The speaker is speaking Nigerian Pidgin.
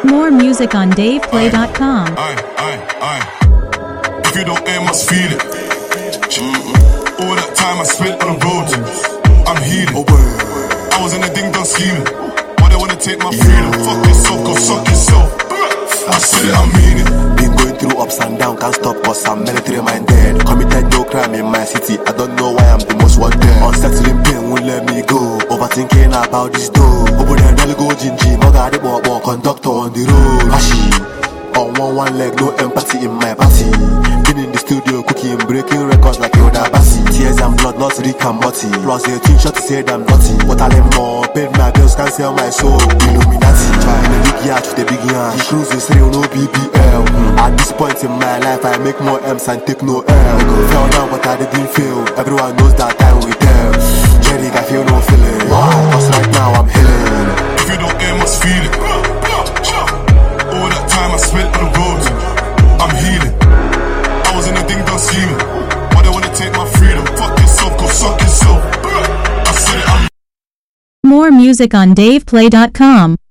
More music on DavePlay.com. If you don't aim, must feel it. All that time I spent on the road, I'm healing. I was in the ding dong scheming, but they wanna take my freedom. Fuck yourself, go suck yourself. I said it, I mean it. Been going through ups and downs, can't stop cause I'm military minded. Committed no crime in my city, I don't know why I'm the most wanted. Unsettling pain won't let me go, overthinking about this dough. Over there, Nelly go Gingy, Moga the walk, conductor on the road. Hashi, on one leg, no empathy in my party. Been in the studio, cooking, breaking records like Yoda Bassi. Tears and blood, not Rick and Morty. Plus the team shot to say I'm naughty. But I let more, paid my bills, can't sell my soul. Illuminati, in the big yard to the big yard. Cruise is real, no BBL. At this point in my life, I make more M's and take no L. Fell down, but I didn't fail. Everyone knows that time with them. Jerry, I feel no feeling. Cause right now I'm healing. If you don't aim, must feel it. All that time I spent on the road, I'm healing. I was in the ding dong scheming, but they wanna take my freedom. Fuck yourself, go suck yourself. I said it, I'm More music on DavePlay.com.